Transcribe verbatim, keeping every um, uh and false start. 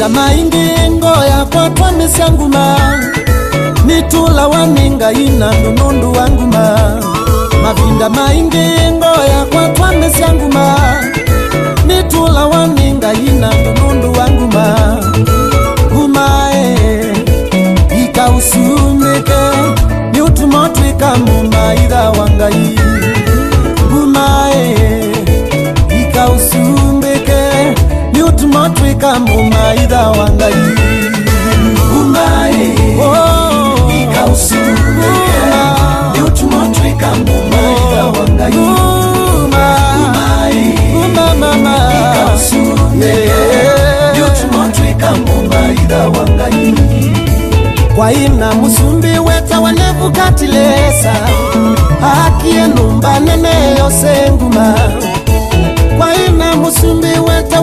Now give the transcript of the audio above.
mavinda maingi ngoya kwa kwa misanguma nitula waninga ina nunundu wanguma mavinda maingi ngoya kwa kwa misanguma nitula waninga ina nunundu wanguma gumae ikausumike ni utumotwika muma idha wangai gumae ikausumike ni utumotwika muma idha wangai gumae oh ikausumike ni utumotwika muma idha wangai gumae mama ikausumike ni utumotwika muma idha wangai kwa ina musumbi weta wanevukatilesa akie numba nene yose nguma kwa ina musumbi